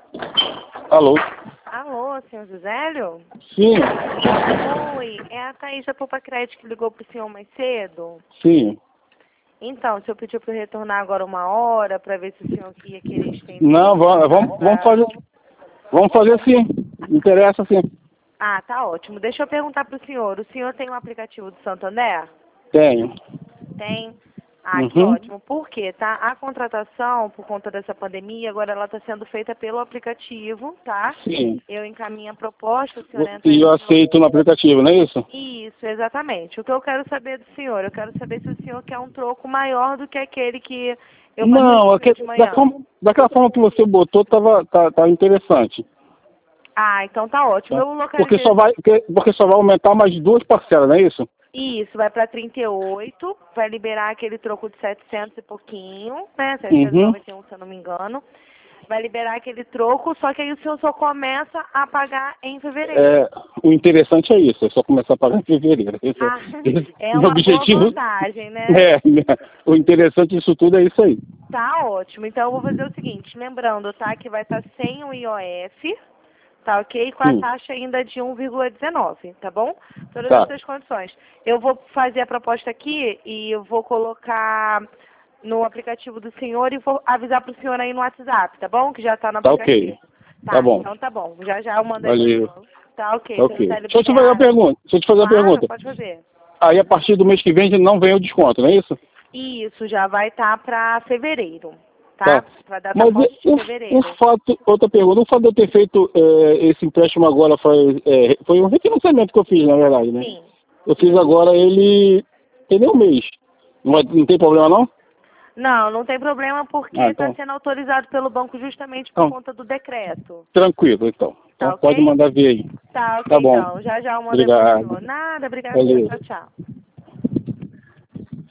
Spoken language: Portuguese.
Alô? Alô, senhor Josélio? Sim, Oi, é a Thaís da Poupa Crédito que ligou pro senhor mais cedo. sim. Então, o senhor pediu para eu retornar agora 1 hora para ver se o senhor ia querer estender. Não, vamos fazer sim. Interessa sim. Ah, tá ótimo. Deixa eu perguntar pro senhor. O senhor tem um aplicativo do Santander? Tenho. Tem? Ah, que Uhum. ótimo. Por quê, tá? A contratação, por conta dessa pandemia, agora ela está sendo feita pelo aplicativo, tá? Sim. Eu encaminho a proposta, o senhor entra E aí eu no meu... aceito no aplicativo, não é isso? Isso, exatamente. O que eu quero saber do senhor? Eu quero saber se o senhor quer um troco maior do que aquele que eu passei Não, pro senhor de manhã. daquela forma que você botou, tá interessante. Ah, então tá ótimo. Tá? Eu localizei... Porque só vai aumentar mais 2 parcelas, não é isso? Isso, vai para 38, vai liberar aquele troco de 700 e pouquinho, né? Uhum. 791, se eu não me engano. Vai liberar aquele troco, só que aí o senhor só começa a pagar em fevereiro. O interessante é isso, é só começar a pagar em fevereiro. Ah, Esse é o uma boa objetivo. vantagem, né? O interessante disso tudo é isso aí. Tá ótimo. Então eu vou fazer o seguinte, lembrando, tá, que vai estar sem o IOF, tá ok? Com a Sim, taxa ainda de 1,19, tá bom? Todas tá. essas condições. Eu vou fazer a proposta aqui e eu vou colocar no aplicativo do senhor e vou avisar pro senhor aí no WhatsApp, tá bom? Que já tá no Tá ok. aplicativo. Tá Tá, bom. então tá bom. Já já eu mando aí pro Valeu. senhor. Tá ok, Tá seu ok. José, Deixa eu te fazer uma obrigada. pergunta. Deixa eu te fazer uma Claro, pergunta. pode fazer. Aí a partir do mês que vem não vem o desconto, não é isso? Isso, já vai estar para fevereiro, Tá. tá? Para data Mas forte de o fevereiro. fato, outra pergunta, o fato de eu ter feito esse empréstimo agora foi um refinanciamento que eu fiz, na verdade, né? Sim. Eu fiz agora ele tem nem um mês. Não tem problema não? Não, não tem problema porque Ah, está então, sendo autorizado pelo banco justamente por então, conta do decreto. tranquilo, então. Tá Então pode ok? mandar ver aí. Tá Tá ok, bom. então. Já já eu mando aí pro Obrigado. senhor. Nada, obrigada. Valeu. Tchau, tchau.